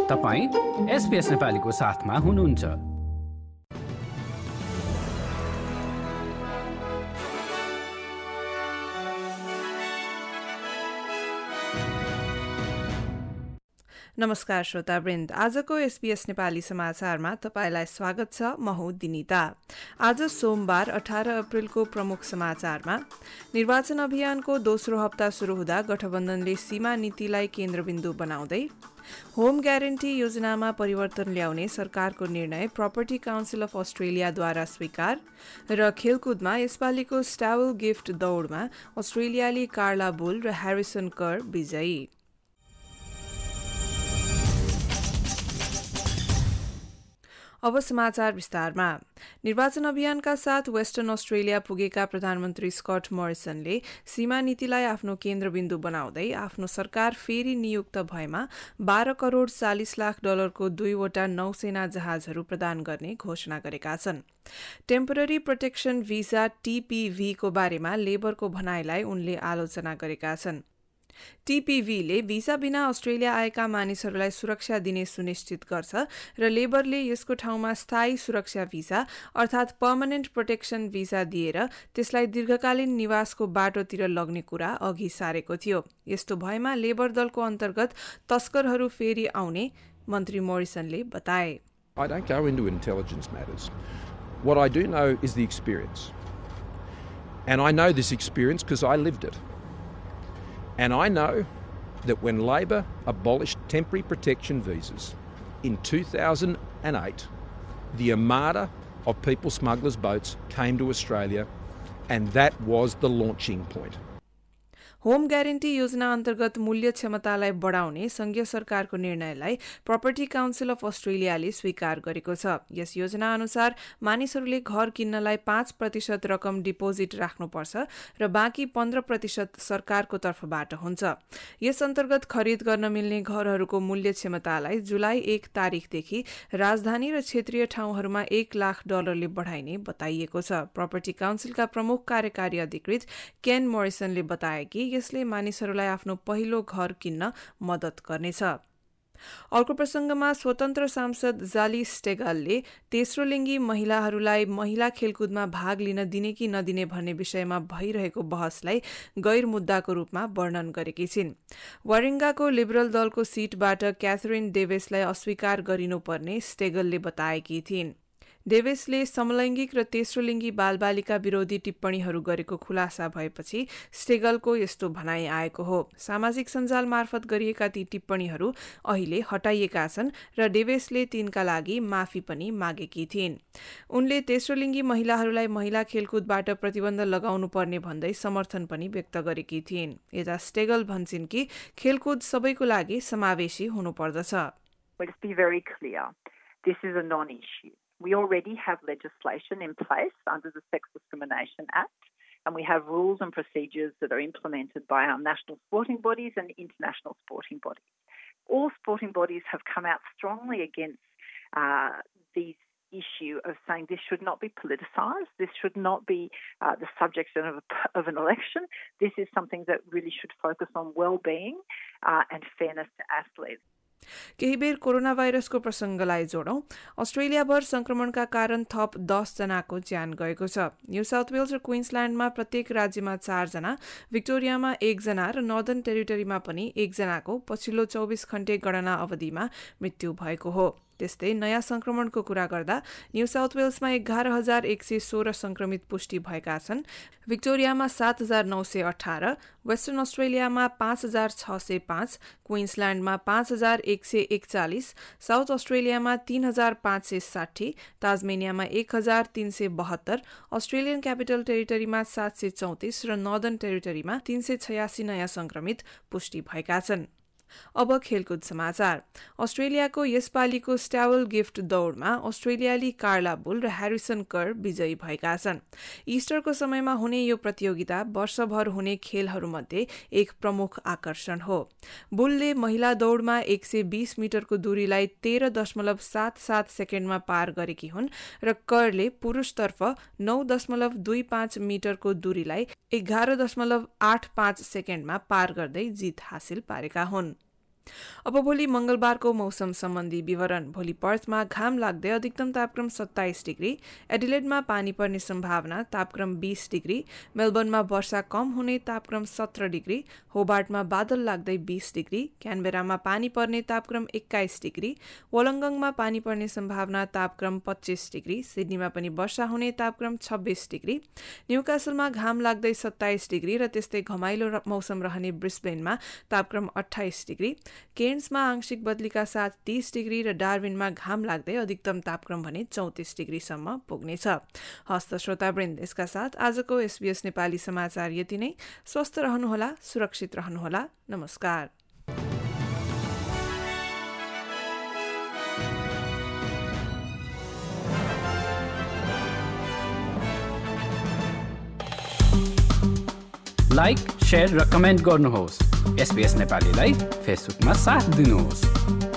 तपाईं SBS नेपालीको साथमा हुनुहुन्छ। नमस्कार श्रोतावृन्द, आजको SBS नेपाली समाचारमा तपाईलाई स्वागत छ। म हुँ दिनिता। आज सोमबार 18 अप्रिलको प्रमुख समाचारमा निर्वाचन अभियानको दोस्रो हप्ता शुरू हुँदा गठबन्धनले सीमा नीतिलाई केन्द्रबिन्दु बनाउँदै, होम ग्यारेन्टी योजनामा परिवर्तन ल्याउने सरकारको निर्णय प्रपर्टी काउन्सिल अफ अस्ट्रेलियाद्वारा स्वीकार र खेलकुदमा यसपालिको स्टावल गिफ्ट दौडमा अस्ट्रेलियाली कार्ला बुल र ह्यारिसन कर विजयी। अब समाचार विस्तारमा। निर्वाचन अभियानका साथ वेस्टर्न अस्ट्रेलिया पुगेका प्रधानमन्त्री स्कट मोरिसनले सीमा नीतिलाई आफ्नो केन्द्रबिन्दु बनाउँदै आफ्नो सरकार फेरि नियुक्त भएमा 12 करोड़ 40 लाख डलरको 2वटा नौसेना जहाजहरू प्रदान गर्ने घोषणा गरेका छन्। टेम्पररी प्रोटेक्सन भिसा TPV को बारेमा लेबरको भनाइलाई उनले आलोचना गरेका छन्। TPVले भिसा बिना अस्ट्रेलिया आएका मानिसहरूलाई सुरक्षा दिने सुनिश्चित गर्छ र लेबरले यसको ठाउँमा स्थायी सुरक्षा भिसा अर्थात् पर्मानेन्ट प्रोटेक्सन भिसा दिएर त्यसलाई दीर्घकालीन निवासको बाटोतिर लग्ने कुरा अघि सारेको थियो। यस्तो भएमा लेबर दलको अन्तर्गत तस्करहरू फेरि आउने मन्त्री मोरिसनले बताए। I don't go into intelligence matters. What I do know is the experience. And I know this experience because I lived it. And I know that when Labor abolished temporary protection visas in 2008, the armada of people smugglers' boats came to Australia, and that was the launching point. Home guarantee योजना अन्तर्गत मूल्य क्षमतालाई बढाउने संघीय सरकारको निर्णयलाई property council of अस्ट्रेलियाले स्वीकार गरेको छ। यस योजना अनुसार मानिसहरूले घर किन्नलाई 5% रकम डिपोजिट राख्नुपर्छ र बाँकी 15% सरकारको तर्फबाट हुन्छ। यस अन्तर्गत खरिद गर्न मिल्ने घरहरूको मूल्य क्षमतालाई जुलाई 1 तारिखदेखि राजधानी र क्षेत्रीय ठाउँहरूमा $1 लाख बढाइने बताइएको छ। प्रपर्टी काउन्सिलका प्रमुख कार्यकारी अधिकृत केन मोरिसनले बताए कि यसले मानिसहरूलाई आफ्नो पहिलो घर किन्न मद्दत गर्नेछ। अर्को प्रसंगमा स्वतन्त्र सांसद जाली स्टेगलले तेस्रो लिङ्गी महिलाहरूलाई महिला खेलकुदमा भाग लिन दिने कि नदिने भन्ने विषयमा भइरहेको बहसलाई गैर मुद्दाको रूपमा वर्णन गरेकी छिन्। वारिङ्गाको लिबरल दलको सीटबाट क्याथरिन डेभिसलाई अस्वीकार गरिनुपर्ने स्टेगलले बताएकी थिइन्। डेभिसले समलैङ्गिक र तेस्रो लिङ्गी बालबालिका विरोधी टिप्पणीहरू गरेको खुलासा भएपछि स्टेगलको यस्तो भनाइ आएको हो। सामाजिक सञ्जाल मार्फत गरिएका ती टिप्पणीहरू अहिले हटाइएका छन् र डेभिसले तिनका लागि माफी पनि मागेकी थिइन्। उनले तेस्रो लिङ्गी महिलाहरूलाई महिला खेलकुदबाट प्रतिबन्ध लगाउनु पर्ने भन्दै समर्थन पनि व्यक्त गरेकी थिइन्। यता स्टेगल भन्छन् कि खेलकुद सबैको लागि समावेशी हुनुपर्दछ। Let's be very clear. This is a non-issue. We already have legislation in place under the Sex Discrimination Act, and we have rules and procedures that are implemented by our national sporting bodies and international sporting bodies. All sporting bodies have come out strongly against these issue of saying this should not be politicised, this should not be the subject of an election. This is something that really should focus on well-being and fairness to athletes. केही बेर corona भाइरसको प्रसंगलाई जोडौं। अस्ट्रेलियाभर संक्रमणका कारण थप 10 जनाको ज्यान गएको छ। न्यू साउथ वेल्स र क्वीन्सल्याण्डमा प्रत्येक राज्यमा 4 जना, विक्टोरियामा 1 जना र नर्दर्न टेरिटरीमा पनि 1 जनाको पछिल्लो 24 घण्टे गणना अवधिमा मृत्यु भएको हो। त्यस्तै नयाँ संक्रमणको कुरा गर्दा न्यू साउथ वेल्समा 11,116 संक्रमित पुष्टि भएका छन्, विक्टोरियामा 7,918, वेस्टर्न अस्ट्रेलियामा 5,605, क्वीन्सल्याण्डमा 5,141, साउथ अस्ट्रेलियामा 3,560, ताजमेनियामा 1,372, अस्ट्रेलियन क्यापिटल टेरिटरीमा 734 र नर्दर्न टेरिटरीमा 386 नयाँ संक्रमित पुष्टि भएका छन्। अब खेलकुद समाचार। अस्ट्रेलियाको यसपालिको स्टावल गिफ्ट दौडमा अस्ट्रेलियाली कार्ला बुल र ह्यारिसन कर विजयी भएका छन्। इस्टरको समयमा हुने यो प्रतियोगिता वर्षभर हुने खेलहरूमध्ये एक प्रमुख आकर्षण हो। बुलले महिला दौडमा 120 मिटरको दूरीलाई 13.77 सेकेन्डमा पार गरेकी हुन् र करले पुरुषतर्फ 9.25 मिटरको दूरीलाई 11.85 सेकेन्डमा पार गर्दै जित हासिल पारेका हुन्। अब भोलि मंगलबारको मौसम सम्बन्धी विवरण। भोलि पर्थमा घाम लाग्दै अधिकतम तापक्रम 27 डिग्री, एडिलेडमा पानी पर्ने सम्भावना तापक्रम 20 डिग्री, मेलबर्नमा वर्षा कम हुने तापक्रम 17 डिग्री, होबार्टमा बादल लाग्दै 20 डिग्री, क्यानबेरामा पानी पर्ने तापक्रम 21 डिग्री, वोलंगङमा पानी पर्ने सम्भावना तापक्रम 25 डिग्री, सिडनीमा पनि वर्षा हुने तापक्रम 26 डिग्री, न्यूकासलमा घाम लाग्दै 27 डिग्री र त्यस्तै घमाइलो मौसम रहने ब्रिस्बेनमा तापक्रम 28 डिग्री, केर्न्समा आंशिक बदलीका साथ 30 डिग्री र डार्विनमा घाम लाग्दै अधिकतम तापक्रम भने 34 डिग्रीसम्म पुग्नेछ। हस्त श्रोतावृन्द, यसका साथ आजको SBS नेपाली समाचार यति नै। स्वस्थ रहनुहोला, सुरक्षित रहनुहोला। नमस्कार। लाइक, शेयर र कमेन्ट गर्नुहोस्। SBS नेपालीलाई फेसबुकमा साथ दिनुहोस्।